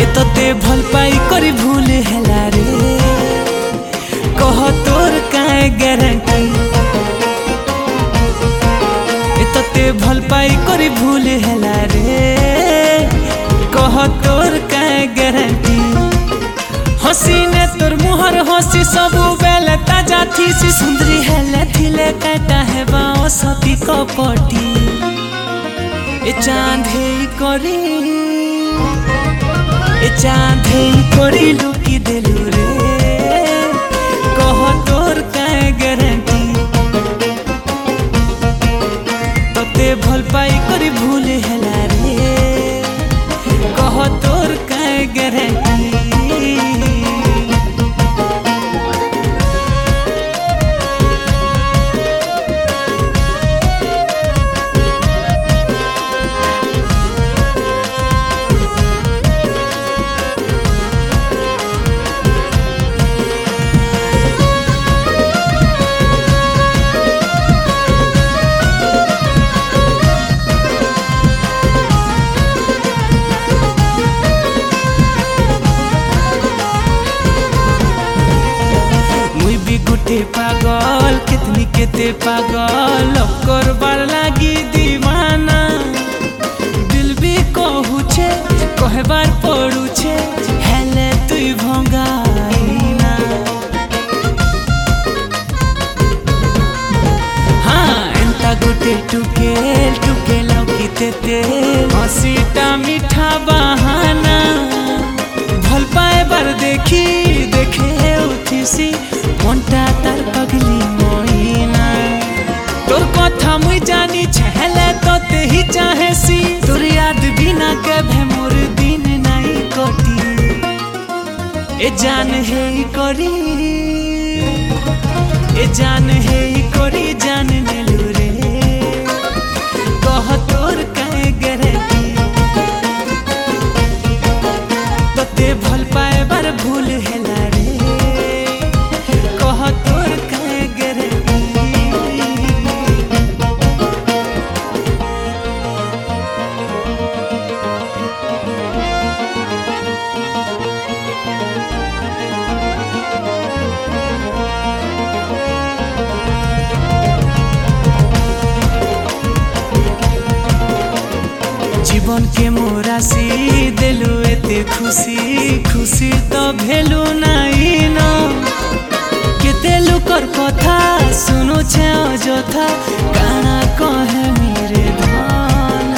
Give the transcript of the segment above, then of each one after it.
तोते भल पाई करी भूल हैला रे कह तोर काए गारंटी तोते भल पाई करी भूल हैला रे कह तोर काए गारंटी हसी ने तोर मुहर हसी सबु बेले ताजा थी सी सुंदरी हेले थिले काटा है बाओ सती कपटी ए चांदे करी लुकी देलु रे कह तोर काए गारंटी तोते भल पाई करी भूल हैला रे कह तोर काए गारंटी पागल कितनी केते पागल करबार लागी दीवाना दिल भी कहू छे कहबार पड़ू छे हेले तुई भंगाईना हाँ एंता गोटे टुकेल लौकी तेते हसीटा मीठा बहाना भल पाए बार देखे उठीसी मनटा तार पगली मोइना तोर कथा मुई जानी छेले तोते ही चाहेसी तोर याद बिना के मोर दिन नाई कटी ए जान है करी जान नेलु रे कह तोर काए गारंटी तोते भल पाए बार भूल हैला रे जीवन के मोरासी देलु एते खुशी तो भेलु नाई न केते लुकर कथा सुनु छे अजथा काना कहे मेरे धन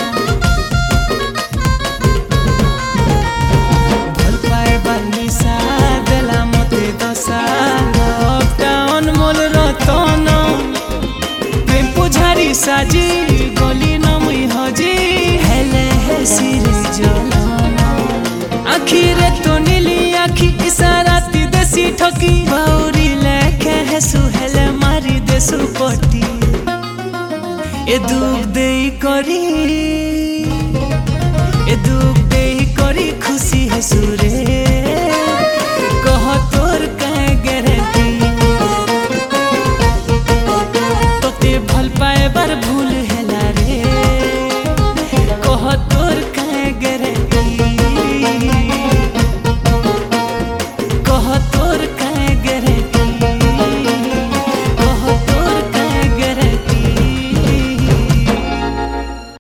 भल पाए बानिसा देला मते दशा लपटा अनमोल रतन प्रेम पुझारी साजी गली न मुई हजी आखिरे तो नीली आखी इशारा ती देसी ठकी बाउरी लेखे है सुहेले मारी देसु पटी ए दुख देई करी